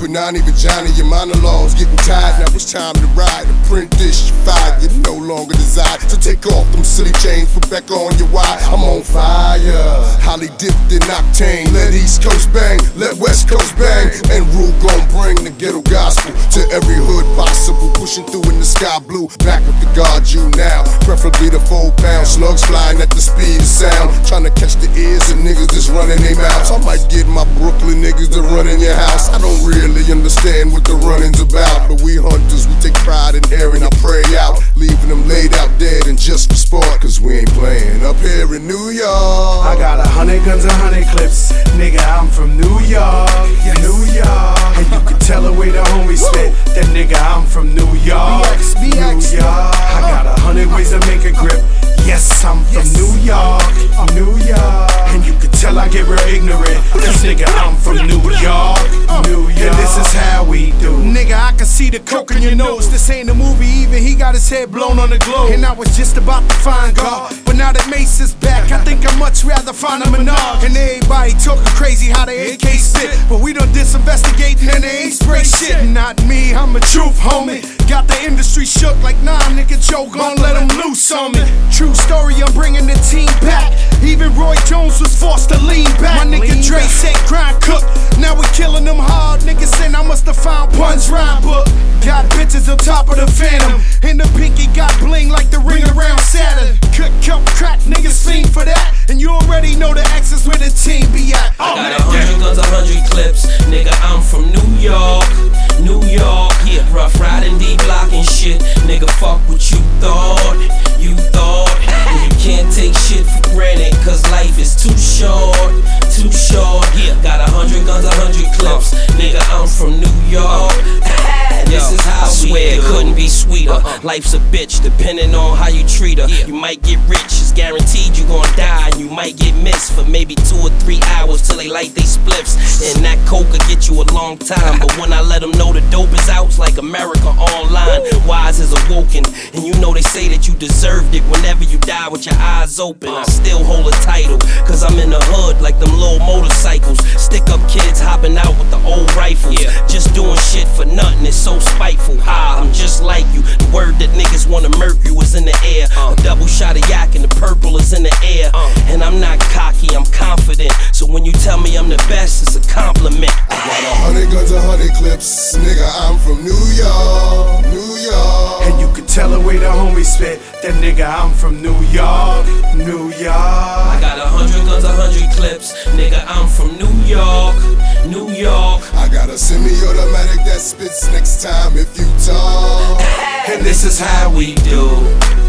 Punani, vagina, your monologues getting tired. Now it's time to ride. Apprentice, you're fired, you no longer desire. So take off them silly chains, put back on your wire. I'm on fire, highly dipped in octane. Let East Coast bang, let West Coast bang. And Rule gon' bring the ghetto gospel to every hood possible. Pushing through in the sky blue, back with the guard you now. Preferably the 4-pound slugs flying at the speed of sound. Trying to catch the ears of niggas that's running their mouths. I might get my Brooklyn niggas to run in your house. I don't really understand what the running's about, but we hunters, we take pride in airing our prey out, leaving them laid out dead and just for sport, cause we ain't playing up here in New York. I got 100 guns, 100 clips, nigga, I'm from New York, New York. And you can tell the way the homies spit, that nigga, I'm from New York, New York. I got 100 ways to make a grip, yes, I'm from New York, New York. And you can tell I get real ignorant, cause nigga, I'm from New York, New York. And this is how we do. Nigga, I can see the coke in your nose. This ain't a movie, even he got his head blown on the globe. And I was just about to find God, but now that Mace is back, I think I'd much rather find a Minaj. And everybody talking crazy how they AK spit, but we done disinvestigating and they ain't spray shit. Not me, I'm a truth homie. Got the industry shook like, nah, nigga, Joe gon' let him loose on me. True story, I'm bringing the team back. Even Roy Jones was forced to lean back. My nigga Dre said grind cook, now we killing them hard. Niggas saying I must have found Pun's rhyme book. Got bitches on top of the Phantom, and the pinky got bling like the ring around Saturn. Cook, crack, niggas fiend for that, and you already know the X is where the team be at. I got 100 guns, 100 clips, nigga, I'm from New York, New York. Yeah, rough riding, D-block and shit, nigga, fuck what you thought, you thought. And you can't take shit for granted, cause life is too short, too short. Yeah, got 100 guns, 100 clips, nigga, I'm from New York. This is how I swear it couldn't be sweeter. Life's a bitch, depending on how you treat her. You might get rich, it's guaranteed you gon' die. And you might get missed for maybe 2 or 3 hours till they light they spliffs. And that coke will get you a long time. But when I let them know the dope is out, it's like America Online. Wise is awoken, and you know they say that you deserved it whenever you die with your eyes open. I still hold a title, cause I'm in the hood like them little motorcycles. Stick up kids hopping out with the old rifles. Just doing shit for nothing, it's so spiteful. I'm just like you. The word that niggas wanna murk you is in the air. A double shot of yak and the purple is in the air. And I'm not cocky, I'm confident. So when you tell me I'm the best, it's a compliment. I got 100 guns, 100 clips, nigga, I'm from New York, New York. And you can tell the way the homies spit, that nigga, I'm from New York, New York. I got 100 guns, 100 clips, nigga, I'm from New York, New York. I got a semi-automatic that spits next time if you talk. And this is how we do.